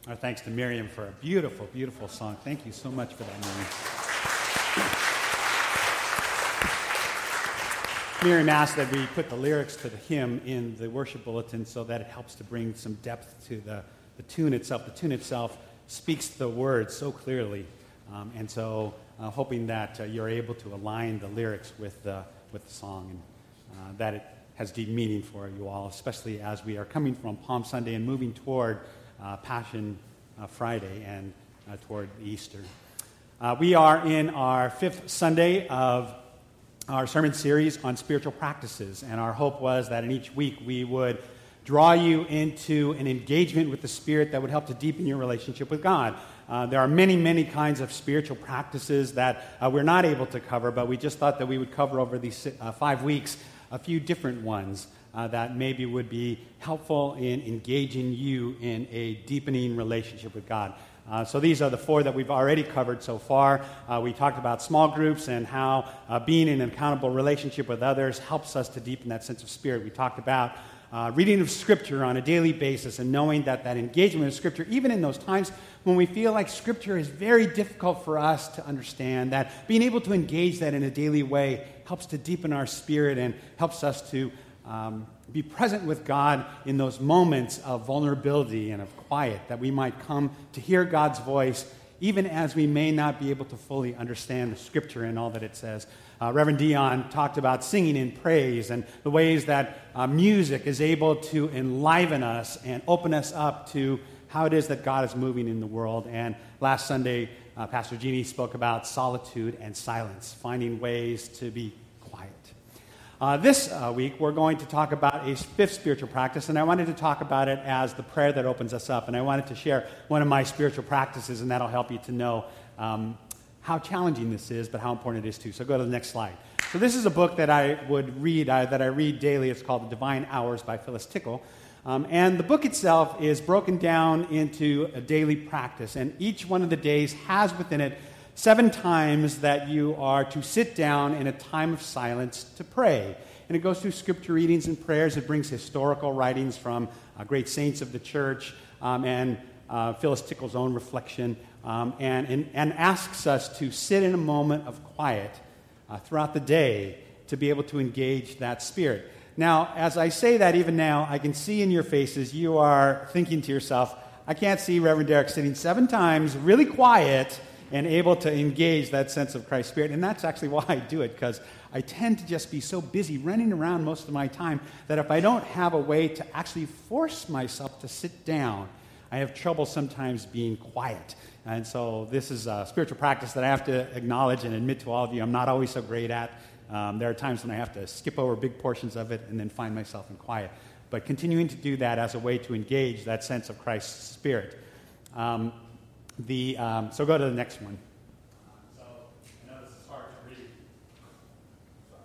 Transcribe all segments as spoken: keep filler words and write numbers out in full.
Our thanks to Miriam for a beautiful, beautiful song. Thank you so much for that, Miriam. Miriam asked that we put the lyrics to the hymn in the worship bulletin so that it helps to bring some depth to the, the tune itself. The tune itself speaks the words so clearly, um, and so uh, hoping that uh, you're able to align the lyrics with the, with the song, and uh, that it has deep meaning for you all, especially as we are coming from Palm Sunday and moving toward Uh, Passion uh, Friday and uh, toward Easter. Uh, we are in our fifth Sunday of our sermon series on spiritual practices, and our hope was that in each week we would draw you into an engagement with the Spirit that would help to deepen your relationship with God. Uh, there are many, many kinds of spiritual practices that uh, we're not able to cover, but we just thought that we would cover over these uh, five weeks a few different ones Uh, that maybe would be helpful in engaging you in a deepening relationship with God. Uh, so these are the four that we've already covered so far. Uh, we talked about small groups and how uh, being in an accountable relationship with others helps us to deepen that sense of spirit. We talked about uh, reading of Scripture on a daily basis and knowing that that engagement with Scripture, even in those times when we feel like Scripture is very difficult for us to understand, that being able to engage that in a daily way helps to deepen our spirit and helps us to Um, be present with God in those moments of vulnerability and of quiet, that we might come to hear God's voice, even as we may not be able to fully understand the Scripture and all that it says. Uh, Reverend Dion talked about singing in praise and the ways that uh, music is able to enliven us and open us up to how it is that God is moving in the world. And last Sunday, uh, Pastor Jeannie spoke about solitude and silence, finding ways to be Uh, this uh, week, we're going to talk about a fifth spiritual practice, and I wanted to talk about it as the prayer that opens us up. And I wanted to share one of my spiritual practices, and that'll help you to know um, how challenging this is, but how important it is too. So go to the next slide. So this is a book that I would read, uh, that I read daily. It's called The Divine Hours by Phyllis Tickle. Um, and the book itself is broken down into a daily practice, and each one of the days has within it seven times that you are to sit down in a time of silence to pray. And it goes through scripture readings and prayers. It brings historical writings from uh, great saints of the church um, and uh, Phyllis Tickle's own reflection, um, and, and, and asks us to sit in a moment of quiet uh, throughout the day to be able to engage that spirit. Now, as I say that even now, I can see in your faces you are thinking to yourself, I can't see Reverend Derek sitting seven times really quiet and able to engage that sense of Christ's Spirit. And that's actually why I do it, because I tend to just be so busy running around most of my time that if I don't have a way to actually force myself to sit down, I have trouble sometimes being quiet. And so this is a spiritual practice that I have to acknowledge and admit to all of you I'm not always so great at. Um, there are times when I have to skip over big portions of it and then find myself in quiet. But continuing to do that as a way to engage that sense of Christ's Spirit. Um, The, um, so go to the next one. So I know this is hard to read. Sorry.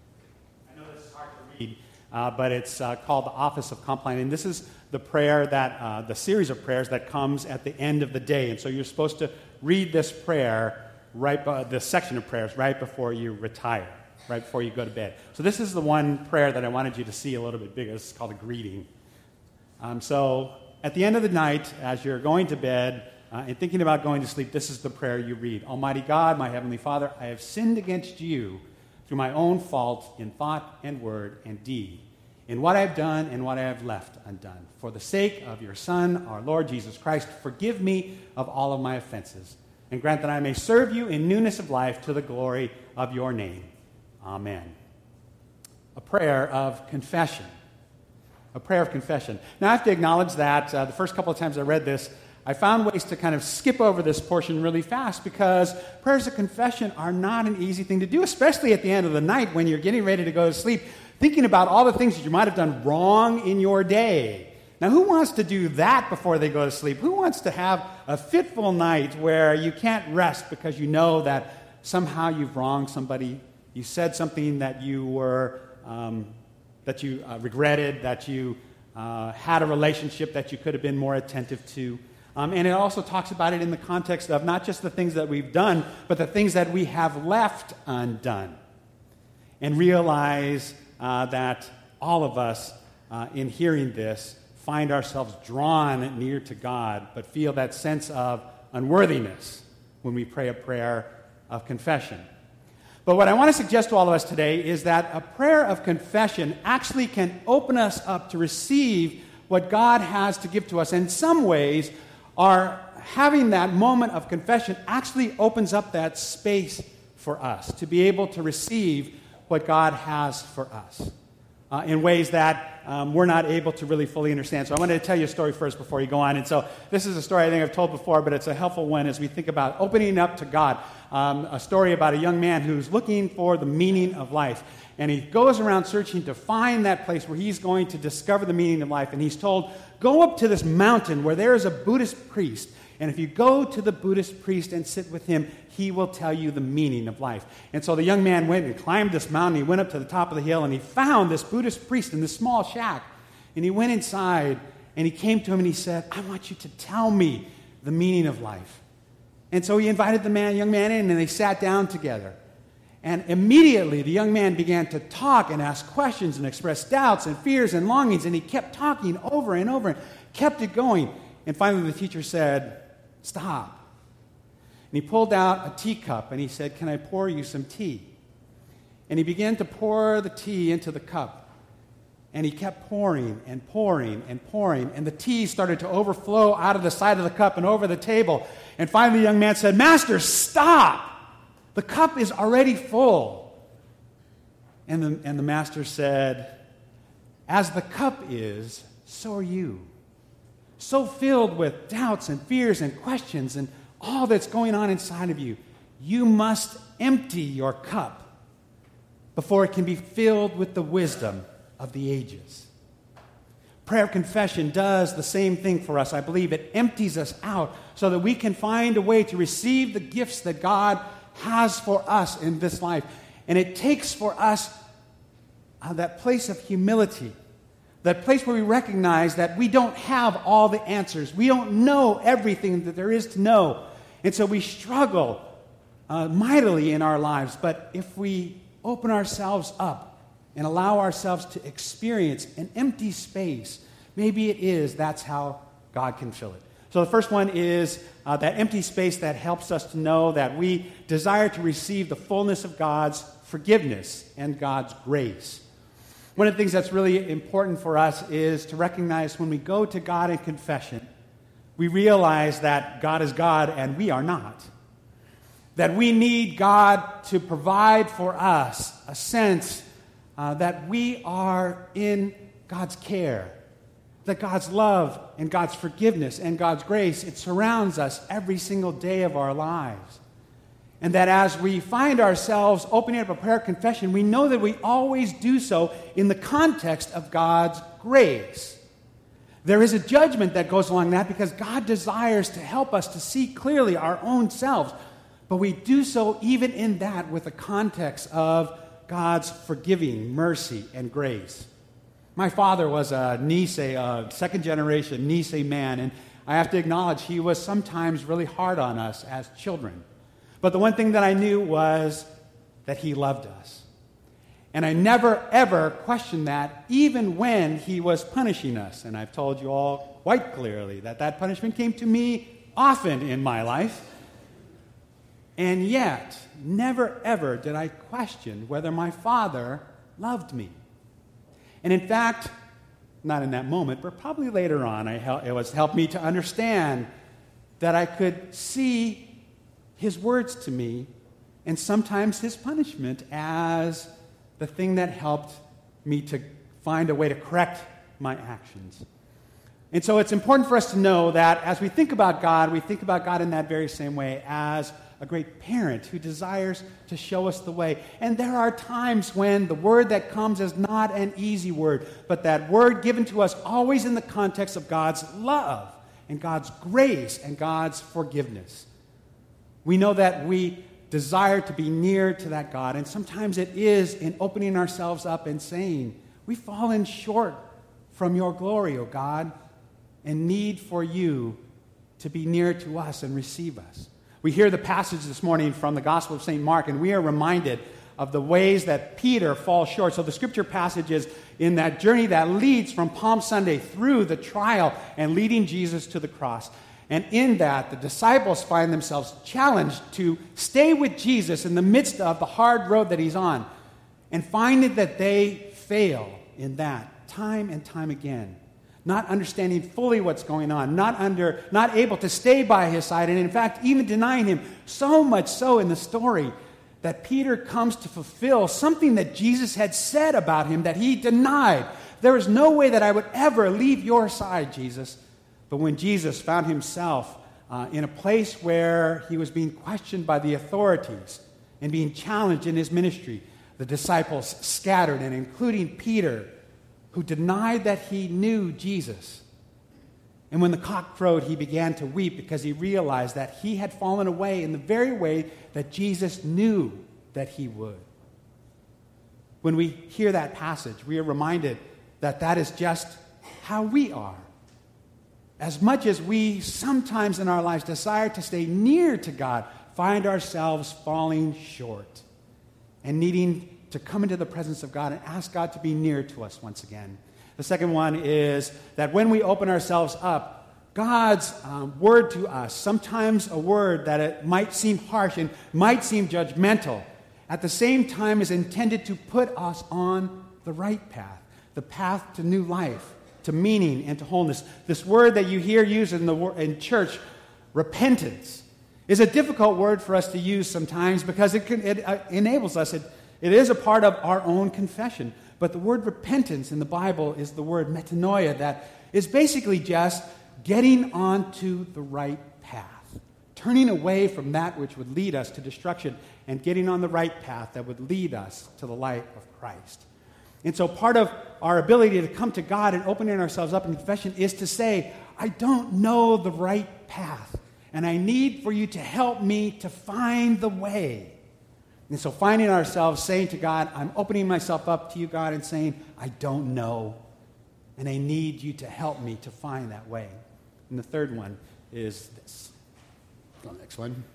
I know this is hard to read, uh, but it's uh, called the Office of Compline. And this is the prayer that, uh, the series of prayers that comes at the end of the day. And so you're supposed to read this prayer, right, uh, this section of prayers, right before you retire, right before you go to bed. So this is the one prayer that I wanted you to see a little bit bigger. This is called a greeting. Um, so at the end of the night, as you're going to bed, Uh, and thinking about going to sleep, this is the prayer you read. Almighty God, my Heavenly Father, I have sinned against you through my own fault in thought and word and deed, in what I have done and what I have left undone. For the sake of your Son, our Lord Jesus Christ, forgive me of all of my offenses, and grant that I may serve you in newness of life to the glory of your name. Amen. A prayer of confession. A prayer of confession. Now, I have to acknowledge that uh, the first couple of times I read this, I found ways to kind of skip over this portion really fast because prayers of confession are not an easy thing to do, especially at the end of the night when you're getting ready to go to sleep, thinking about all the things that you might have done wrong in your day. Now, who wants to do that before they go to sleep? Who wants to have a fitful night where you can't rest because you know that somehow you've wronged somebody, you said something that you were, um, that you uh, regretted, that you uh, had a relationship that you could have been more attentive to? Um, and it also talks about it in the context of not just the things that we've done, but the things that we have left undone. And realize uh, that all of us, uh, in hearing this, find ourselves drawn near to God, but feel that sense of unworthiness when we pray a prayer of confession. But what I want to suggest to all of us today is that a prayer of confession actually can open us up to receive what God has to give to us. In some ways, our having that moment of confession actually opens up that space for us to be able to receive what God has for us uh, in ways that um, we're not able to really fully understand. So I wanted to tell you a story first before you go on. And so this is a story I think I've told before, but it's a helpful one as we think about opening up to God. Um, a story about a young man who's looking for the meaning of life. And he goes around searching to find that place where he's going to discover the meaning of life. And he's told, go up to this mountain where there is a Buddhist priest. And if you go to the Buddhist priest and sit with him, he will tell you the meaning of life. And so the young man went and climbed this mountain. He went up to the top of the hill and he found this Buddhist priest in this small shack. And he went inside and he came to him and he said, I want you to tell me the meaning of life. And so he invited the man, young man in and they sat down together. And immediately the young man began to talk and ask questions and express doubts and fears and longings. And he kept talking over and over and kept it going. And finally the teacher said, stop. And he pulled out a teacup and he said, can I pour you some tea? And he began to pour the tea into the cup. And he kept pouring and pouring and pouring. And the tea started to overflow out of the side of the cup and over the table. And finally the young man said, Master, stop! The cup is already full. And the, and the master said, as the cup is, so are you. So filled with doubts and fears and questions and all that's going on inside of you, you must empty your cup before it can be filled with the wisdom of the ages. Prayer of confession does the same thing for us. I believe it empties us out so that we can find a way to receive the gifts that God has for us in this life. And it takes for us uh, that place of humility, that place where we recognize that we don't have all the answers. We don't know everything that there is to know. And so we struggle uh, mightily in our lives. But if we open ourselves up and allow ourselves to experience an empty space, maybe it is that's how God can fill it. So the first one is uh, that empty space that helps us to know that we desire to receive the fullness of God's forgiveness and God's grace. One of the things that's really important for us is to recognize when we go to God in confession, we realize that God is God and we are not. That we need God to provide for us a sense uh, that we are in God's care. That God's love and God's forgiveness and God's grace, it surrounds us every single day of our lives. And that as we find ourselves opening up a prayer of confession, we know that we always do so in the context of God's grace. There is a judgment that goes along that because God desires to help us to see clearly our own selves. But we do so even in that with the context of God's forgiving mercy and grace. My father was a Nisei, a second-generation Nisei man, and I have to acknowledge he was sometimes really hard on us as children. But the one thing that I knew was that he loved us. And I never, ever questioned that, even when he was punishing us. And I've told you all quite clearly that that punishment came to me often in my life. And yet, never, ever did I question whether my father loved me. And in fact, not in that moment, but probably later on, I hel- it was helped me to understand that I could see his words to me and sometimes his punishment as the thing that helped me to find a way to correct my actions. And so it's important for us to know that as we think about God, we think about God in that very same way as a great parent who desires to show us the way. And there are times when the word that comes is not an easy word, but that word given to us always in the context of God's love and God's grace and God's forgiveness. We know that we desire to be near to that God, and sometimes it is in opening ourselves up and saying, we've fallen short from your glory, O God, and need for you to be near to us and receive us. We hear the passage this morning from the Gospel of Saint Mark, and we are reminded of the ways that Peter falls short. So the scripture passage is in that journey that leads from Palm Sunday through the trial and leading Jesus to the cross. And in that, the disciples find themselves challenged to stay with Jesus in the midst of the hard road that he's on, and finding that they fail in that time and time again, not understanding fully what's going on, not under, not able to stay by his side, and in fact, even denying him, so much so in the story that Peter comes to fulfill something that Jesus had said about him that he denied. There is no way that I would ever leave your side, Jesus. But when Jesus found himself uh, in a place where he was being questioned by the authorities and being challenged in his ministry, the disciples scattered, and including Peter, who denied that he knew Jesus. And when the cock crowed, he began to weep because he realized that he had fallen away in the very way that Jesus knew that he would. When we hear that passage, we are reminded that that is just how we are. As much as we sometimes in our lives desire to stay near to God, find ourselves falling short and needing to come into the presence of God and ask God to be near to us once again. The second one is that when we open ourselves up, God's um, word to us, sometimes a word that it might seem harsh and might seem judgmental, at the same time is intended to put us on the right path, the path to new life, to meaning and to wholeness. This word that you hear used in the in church, repentance, is a difficult word for us to use sometimes because it, can, it uh, enables us, it, it is a part of our own confession. But the word repentance in the Bible is the word metanoia, that is basically just getting onto the right path, turning away from that which would lead us to destruction and getting on the right path that would lead us to the light of Christ. And so part of our ability to come to God and opening ourselves up in confession is to say, I don't know the right path, and I need for you to help me to find the way. And so finding ourselves saying to God, I'm opening myself up to you, God, and saying, I don't know, and I need you to help me to find that way. And the third one is this. The next one.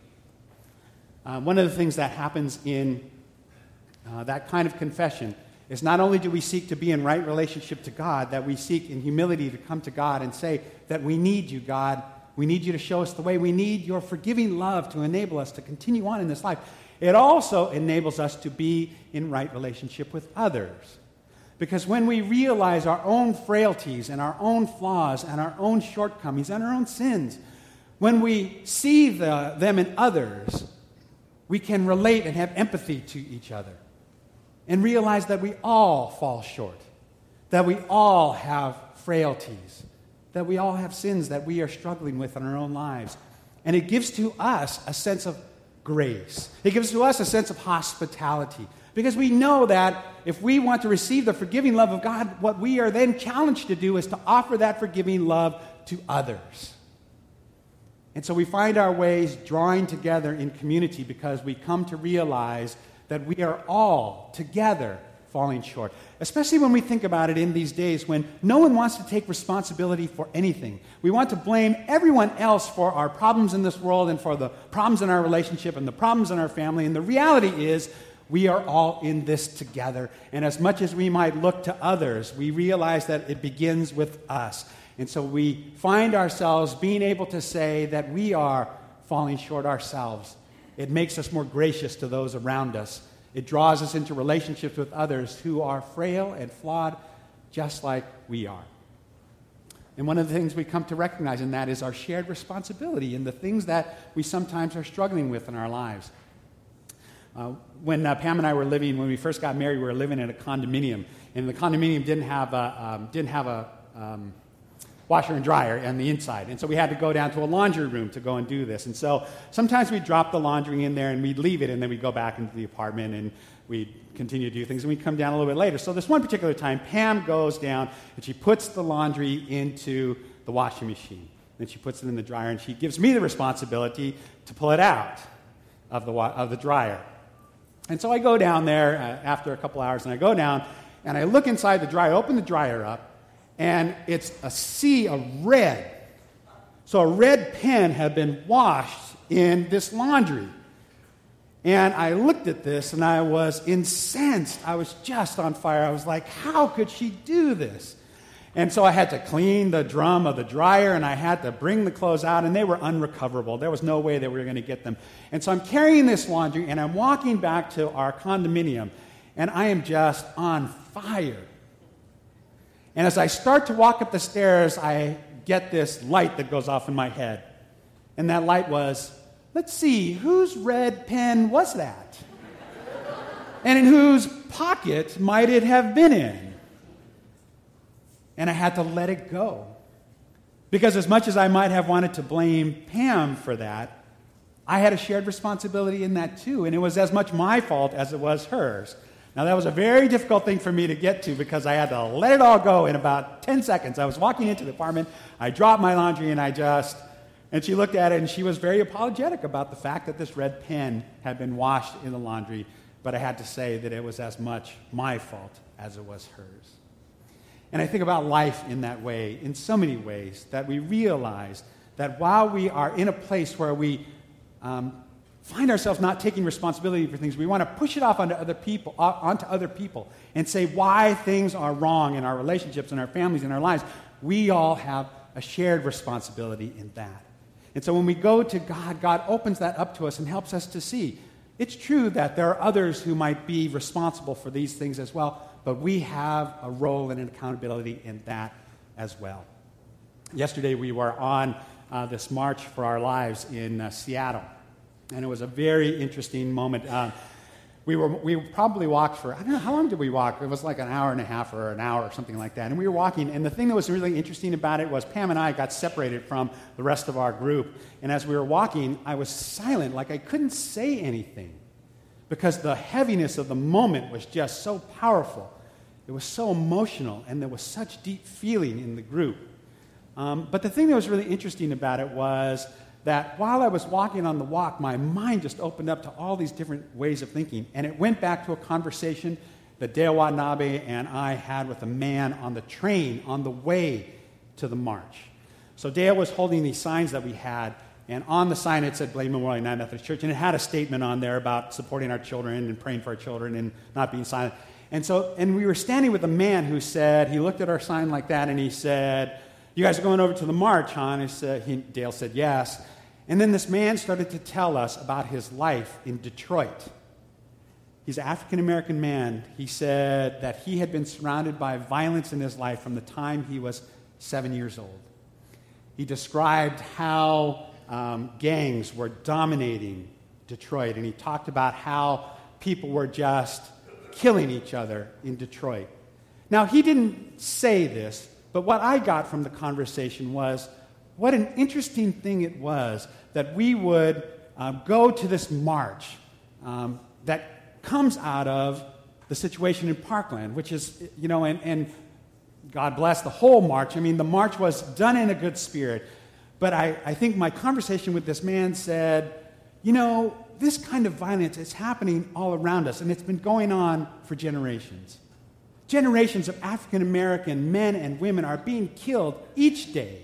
Uh, one of the things that happens in uh, that kind of confession is not only do we seek to be in right relationship to God, that we seek in humility to come to God and say that we need you, God. We need you to show us the way. We need your forgiving love to enable us to continue on in this life. It also enables us to be in right relationship with others. Because when we realize our own frailties and our own flaws and our own shortcomings and our own sins, when we see the, them in others, we can relate and have empathy to each other and realize that we all fall short, that we all have frailties, that we all have sins that we are struggling with in our own lives. And it gives to us a sense of grace. It gives to us a sense of hospitality. Because we know that if we want to receive the forgiving love of God, what we are then challenged to do is to offer that forgiving love to others. And so we find our ways drawing together in community because we come to realize that we are all together falling short. Especially when we think about it in these days when no one wants to take responsibility for anything. We want to blame everyone else for our problems in this world and for the problems in our relationship and the problems in our family. And the reality is we are all in this together. And as much as we might look to others, we realize that it begins with us. And so we find ourselves being able to say that we are falling short ourselves. It makes us more gracious to those around us. It draws us into relationships with others who are frail and flawed just like we are. And one of the things we come to recognize in that is our shared responsibility in the things that we sometimes are struggling with in our lives. Uh, when uh, Pam and I were living, when we first got married, we were living in a condominium. And the condominium didn't have a, um, didn't have a um, washer and dryer on the inside. And so we had to go down to a laundry room to go and do this. And so sometimes we'd drop the laundry in there and we'd leave it, and then we'd go back into the apartment and we'd continue to do things, and we'd come down a little bit later. So this one particular time, Pam goes down and she puts the laundry into the washing machine. Then she puts it in the dryer, and she gives me the responsibility to pull it out of the, wa- of the dryer. And so I go down there uh, after a couple hours, and I go down, and I look inside the dryer, open the dryer up, and it's a sea of red. So a red pen had been washed in this laundry. And I looked at this, and I was incensed. I was just on fire. I was like, how could she do this? And so I had to clean the drum of the dryer, and I had to bring the clothes out, and they were unrecoverable. There was no way that we were going to get them. And so I'm carrying this laundry, and I'm walking back to our condominium, and I am just on fire. And as I start to walk up the stairs, I get this light that goes off in my head. And that light was, let's see, whose red pen was that? And in whose pocket might it have been in? And I had to let it go. Because as much as I might have wanted to blame Pam for that, I had a shared responsibility in that too. And it was as much my fault as it was hers. Now, that was a very difficult thing for me to get to because I had to let it all go in about ten seconds. I was walking into the apartment, I dropped my laundry, and I just... And she looked at it, and she was very apologetic about the fact that this red pen had been washed in the laundry, but I had to say that it was as much my fault as it was hers. And I think about life in that way, in so many ways, that we realize that while we are in a place where we um, find ourselves not taking responsibility for things, we want to push it off onto other people, onto other people, and say why things are wrong in our relationships, in our families, in our lives. We all have a shared responsibility in that. And so when we go to God, God opens that up to us and helps us to see. It's true that there are others who might be responsible for these things as well, but we have a role and an accountability in that as well. Yesterday we were on uh, this March for Our Lives in uh, Seattle, and it was a very interesting moment. Uh, we were we probably walked for, I don't know, how long did we walk? It was like an hour and a half or an hour or something like that. And we were walking, and the thing that was really interesting about it was Pam and I got separated from the rest of our group. And as we were walking, I was silent, like I couldn't say anything, because the heaviness of the moment was just so powerful. It was so emotional, and there was such deep feeling in the group. Um, but the thing that was really interesting about it was that while I was walking on the walk, my mind just opened up to all these different ways of thinking. And it went back to a conversation that Dale Watanabe and I had with a man on the train on the way to the march. So Dale was holding these signs that we had, and on the sign it said Blaine Memorial United Methodist Church, and it had a statement on there about supporting our children and praying for our children and not being silent. And so, and we were standing with a man who said, he looked at our sign like that, and he said, "You guys are going over to the march, huh?" And he said, he, Dale said, "Yes." And then this man started to tell us about his life in Detroit. He's an African-American man. He said that he had been surrounded by violence in his life from the time he was seven years old. He described how um, gangs were dominating Detroit, and he talked about how people were just killing each other in Detroit. Now, he didn't say this, but what I got from the conversation was what an interesting thing it was that we would uh, go to this march um, that comes out of the situation in Parkland, which is, you know, and, and God bless the whole march. I mean, the march was done in a good spirit. But I, I think my conversation with this man said, you know, this kind of violence is happening all around us, and it's been going on for generations. Generations of African-American men and women are being killed each day.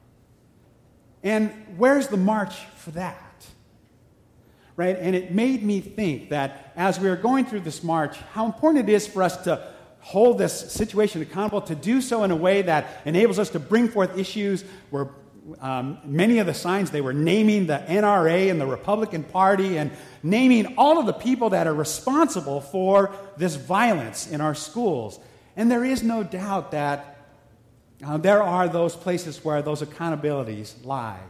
And where's the march for that? Right? And it made me think that as we are going through this march, how important it is for us to hold this situation accountable, to do so in a way that enables us to bring forth issues where um, many of the signs, they were naming the N R A and the Republican Party and naming all of the people that are responsible for this violence in our schools. And there is no doubt that Uh, there are those places where those accountabilities lie.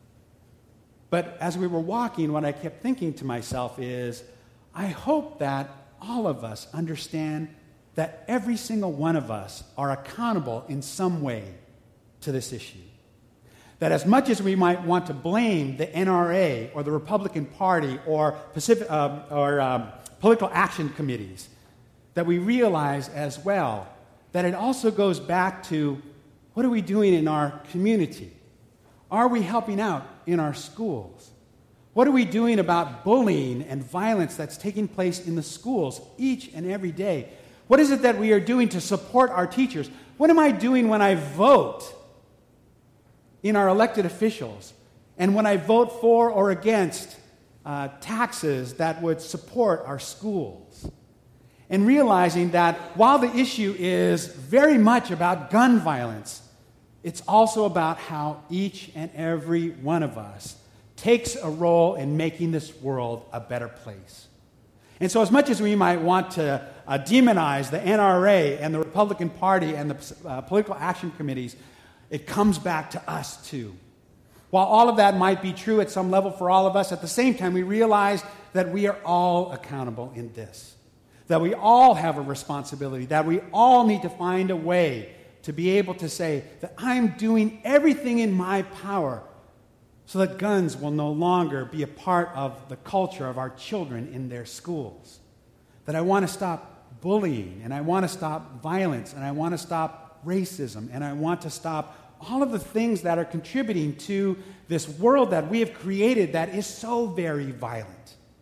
But as we were walking, what I kept thinking to myself is, I hope that all of us understand that every single one of us are accountable in some way to this issue. That as much as we might want to blame the N R A or the Republican Party or Pacific, uh, or um, political action committees, that we realize as well that it also goes back to, what are we doing in our community? Are we helping out in our schools? What are we doing about bullying and violence that's taking place in the schools each and every day? What is it that we are doing to support our teachers? What am I doing when I vote in our elected officials? And when I vote for or against uh, taxes that would support our schools. And realizing that while the issue is very much about gun violence, it's also about how each and every one of us takes a role in making this world a better place. And so as much as we might want to uh, demonize the N R A and the Republican Party and the uh, political action committees, it comes back to us too. While all of that might be true at some level for all of us, at the same time we realize that we are all accountable in this. That we all have a responsibility, that we all need to find a way to be able to say that I'm doing everything in my power so that guns will no longer be a part of the culture of our children in their schools. That I want to stop bullying, and I want to stop violence, and I want to stop racism, and I want to stop all of the things that are contributing to this world that we have created that is so very violent.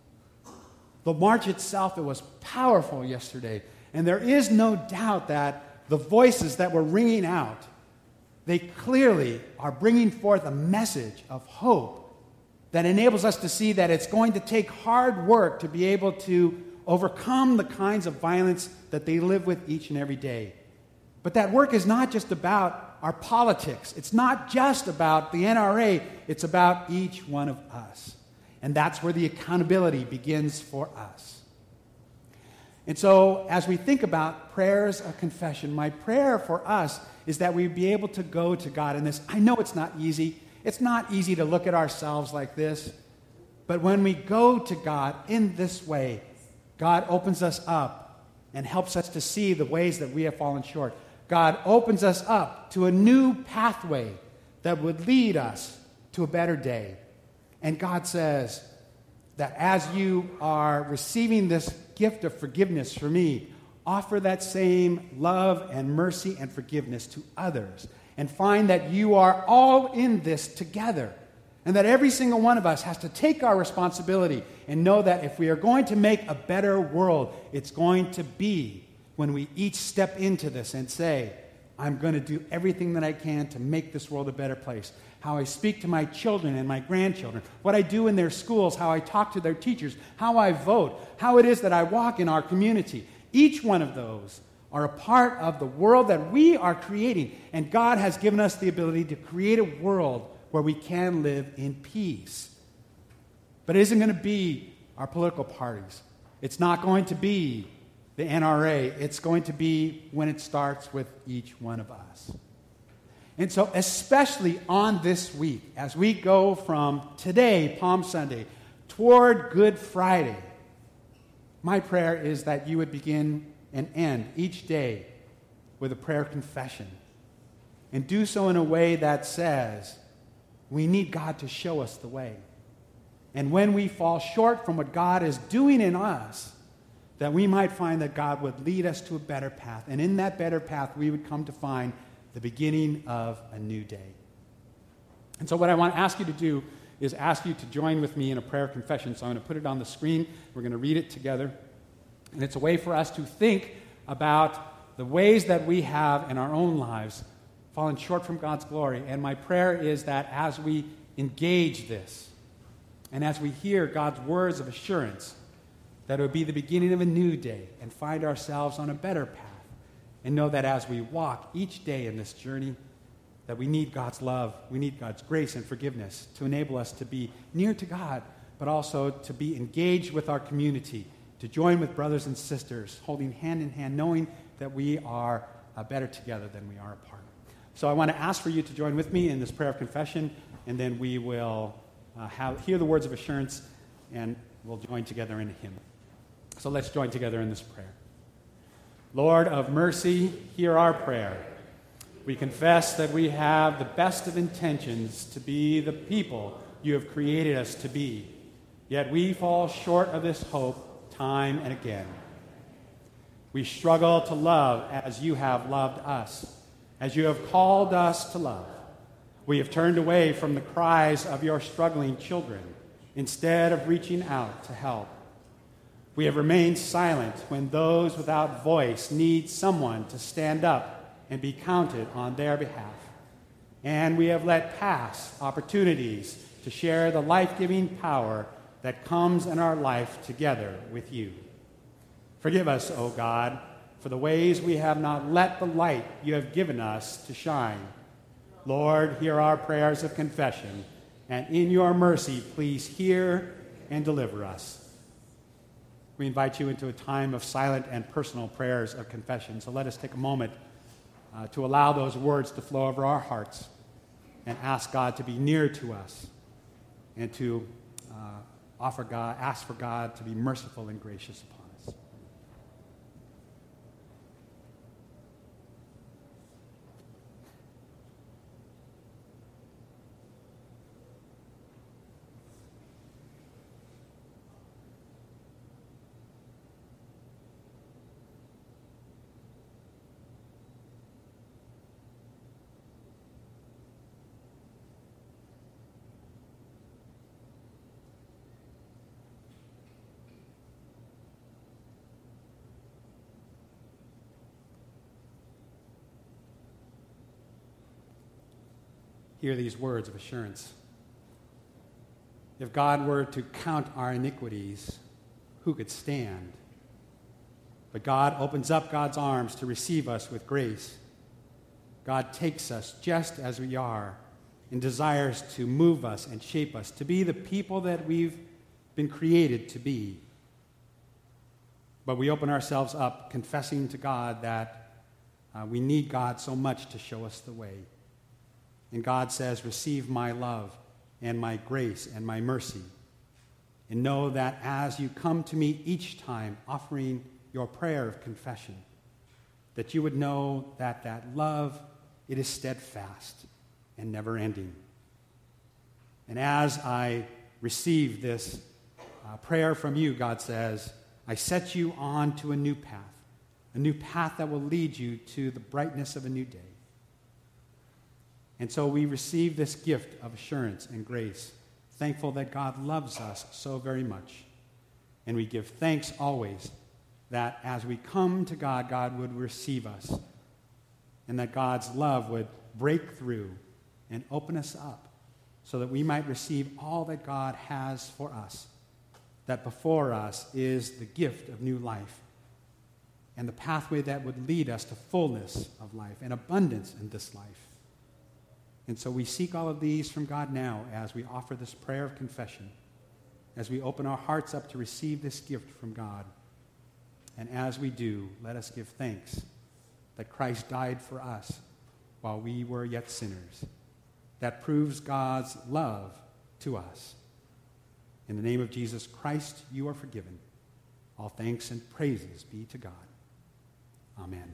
The march itself, it was powerful yesterday, and there is no doubt that the voices that were ringing out, they clearly are bringing forth a message of hope that enables us to see that it's going to take hard work to be able to overcome the kinds of violence that they live with each and every day. But that work is not just about our politics. It's not just about the N R A. It's about each one of us. And that's where the accountability begins for us. And so as we think about prayers of confession, my prayer for us is that we be able to go to God in this. I know it's not easy. It's not easy to look at ourselves like this. But when we go to God in this way, God opens us up and helps us to see the ways that we have fallen short. God opens us up to a new pathway that would lead us to a better day. And God says that as you are receiving this gift of forgiveness from me, offer that same love and mercy and forgiveness to others, and find that you are all in this together, and that every single one of us has to take our responsibility and know that if we are going to make a better world, it's going to be when we each step into this and say, I'm going to do everything that I can to make this world a better place. How I speak to my children and my grandchildren, what I do in their schools, how I talk to their teachers, how I vote, how it is that I walk in our community. Each one of those are a part of the world that we are creating. And God has given us the ability to create a world where we can live in peace. But it isn't going to be our political parties. It's not going to be the N R A. It's going to be when it starts with each one of us. And so especially on this week, as we go from today, Palm Sunday, toward Good Friday, my prayer is that you would begin and end each day with a prayer of confession. And do so in a way that says, we need God to show us the way. And when we fall short from what God is doing in us, that we might find that God would lead us to a better path. And in that better path, we would come to find the beginning of a new day. And so what I want to ask you to do is ask you to join with me in a prayer of confession. So I'm going to put it on the screen. We're going to read it together. And it's a way for us to think about the ways that we have in our own lives fallen short from God's glory. And my prayer is that as we engage this, and as we hear God's words of assurance, that it would be the beginning of a new day and find ourselves on a better path. And know that as we walk each day in this journey, that we need God's love, we need God's grace and forgiveness to enable us to be near to God, but also to be engaged with our community, to join with brothers and sisters, holding hand in hand, knowing that we are uh, better together than we are apart. So I want to ask for you to join with me in this prayer of confession, and then we will uh, have, hear the words of assurance, and we'll join together in a hymn. So let's join together in this prayer. Lord of mercy, hear our prayer. We confess that we have the best of intentions to be the people you have created us to be, yet we fall short of this hope time and again. We struggle to love as you have loved us, as you have called us to love. We have turned away from the cries of your struggling children instead of reaching out to help. We have remained silent when those without voice need someone to stand up and be counted on their behalf. And we have let pass opportunities to share the life-giving power that comes in our life together with you. Forgive us, O God, for the ways we have not let the light you have given us to shine. Lord, hear our prayers of confession, and in your mercy, please hear and deliver us. We invite you into a time of silent and personal prayers of confession. So let us take a moment uh, to allow those words to flow over our hearts and ask God to be near to us and to uh, offer God, ask for God to be merciful and gracious upon us. Hear these words of assurance. If God were to count our iniquities, who could stand? But God opens up God's arms to receive us with grace. God takes us just as we are and desires to move us and shape us to be the people that we've been created to be. But we open ourselves up, confessing to God that uh, we need God so much to show us the way. And God says, receive my love and my grace and my mercy. And know that as you come to me each time offering your prayer of confession, that you would know that that love, it is steadfast and never ending. And as I receive this uh, prayer from you, God says, I set you on to a new path, a new path that will lead you to the brightness of a new day. And so we receive this gift of assurance and grace, thankful that God loves us so very much. And we give thanks always that as we come to God, God would receive us, and that God's love would break through and open us up so that we might receive all that God has for us, that before us is the gift of new life and the pathway that would lead us to fullness of life and abundance in this life. And so we seek all of these from God now as we offer this prayer of confession, as we open our hearts up to receive this gift from God. And as we do, let us give thanks that Christ died for us while we were yet sinners. That proves God's love to us. In the name of Jesus Christ, you are forgiven. All thanks and praises be to God. Amen.